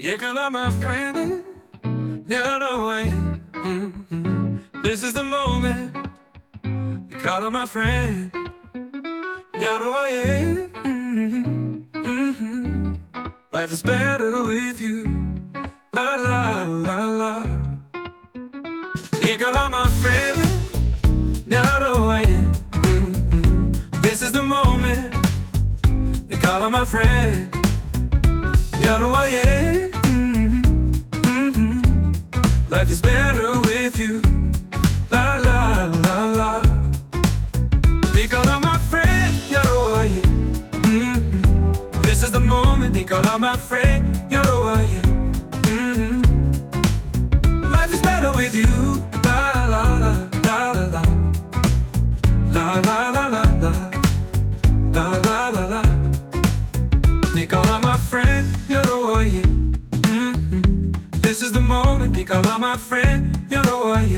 Ikaw my friend, you're the way. This is the moment. Ikaw my friend, you're the way. Life is better with you. La la la la. Ikaw my friend, you're the way. This is the moment. Ikaw my friend, you're the way. Life is better with you. La la la la. Ikaw lang my friend, you're the way. This is the moment. Ikaw lang my friend, you're the way. Life is better with you. La la la la la la. La la la la la. La la la la. Ikaw lang my friend, you're the way. This is the moment. Ikaw lang my friend, you're the way.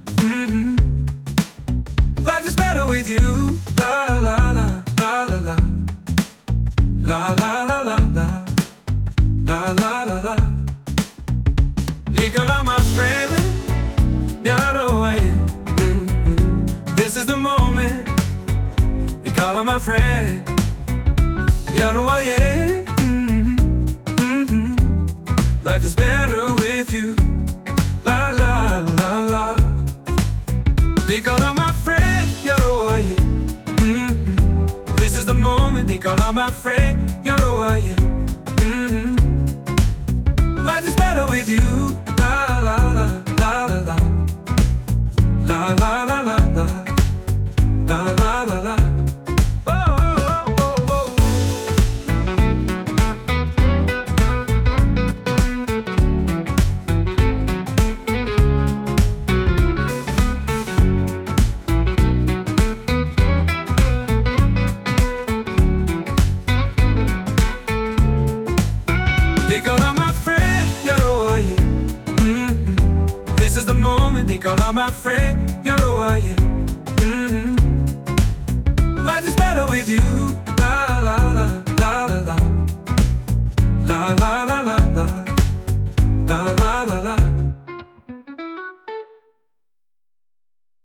Life is better with you. La la la la la la. La la la la la. La la la la. Ikaw lang my friend, you're the way. This is the moment. Ikaw lang my friend, you're the way. Life is better with you. La la la la. Ikaw lang my friend, you're the way. This is the moment. Ikaw lang my friend, you're the way. Life is better with you. La la la la la la. La la la la la. La la la la. Ikaw lang my friend, you're the way. This is the moment. Ikaw lang my friend, you're the way.